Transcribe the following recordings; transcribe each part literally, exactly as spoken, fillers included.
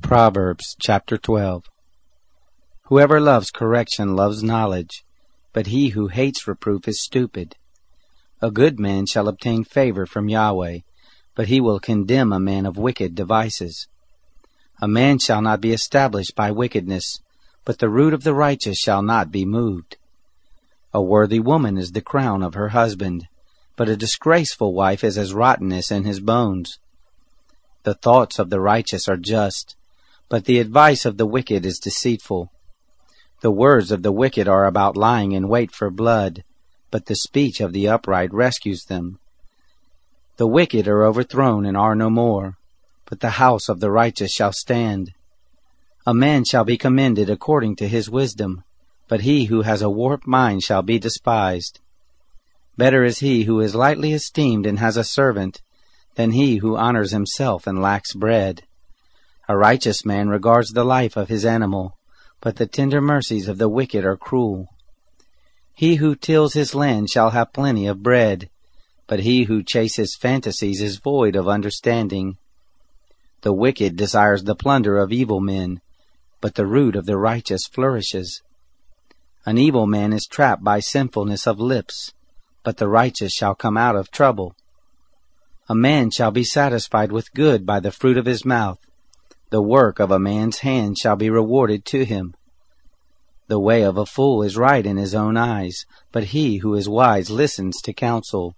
Proverbs chapter twelve. Whoever loves correction loves knowledge, but he who hates reproof is stupid. A good man shall obtain favor from Yahweh, but he will condemn a man of wicked devices. A man shall not be established by wickedness, but the root of the righteous shall not be moved. A worthy woman is the crown of her husband, but a disgraceful wife is as rottenness in his bones. The thoughts of the righteous are just, but the advice of the wicked is deceitful. The words of the wicked are about lying in wait for blood, but the speech of the upright rescues them. The wicked are overthrown and are no more, but the house of the righteous shall stand. A man shall be commended according to his wisdom, but he who has a warped mind shall be despised. Better is he who is lightly esteemed and has a servant, than he who honors himself and lacks bread. A righteous man regards the life of his animal, but the tender mercies of the wicked are cruel. He who tills his land shall have plenty of bread, but he who chases fantasies is void of understanding. The wicked desires the plunder of evil men, but the root of the righteous flourishes. An evil man is trapped by sinfulness of lips, but the righteous shall come out of trouble. A man shall be satisfied with good by the fruit of his mouth. The work of a man's hand shall be rewarded to him. The way of a fool is right in his own eyes, but he who is wise listens to counsel.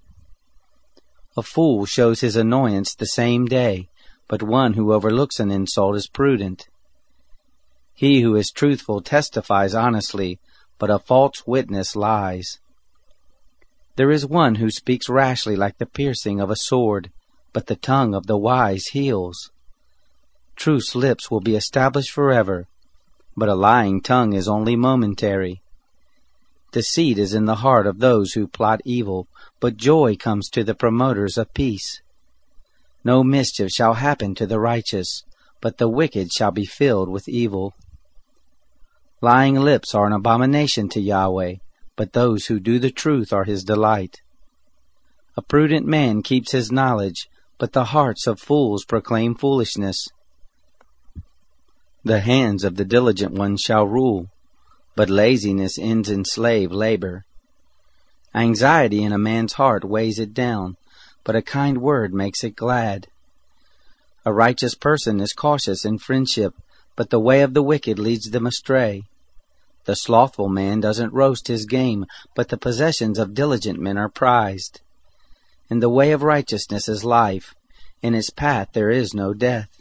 A fool shows his annoyance the same day, but one who overlooks an insult is prudent. He who is truthful testifies honestly, but a false witness lies. There is one who speaks rashly like the piercing of a sword, but the tongue of the wise heals. Truth's lips will be established forever, but a lying tongue is only momentary. Deceit is in the heart of those who plot evil, but joy comes to the promoters of peace. No mischief shall happen to the righteous, but the wicked shall be filled with evil. Lying lips are an abomination to Yahweh, but those who do the truth are his delight. A prudent man keeps his knowledge, but the hearts of fools proclaim foolishness. The hands of the diligent one shall rule, but laziness ends in slave labor. Anxiety in a man's heart weighs it down, but a kind word makes it glad. A righteous person is cautious in friendship, but the way of the wicked leads them astray. The slothful man doesn't roast his game, but the possessions of diligent men are prized. In the way of righteousness is life, in its path there is no death.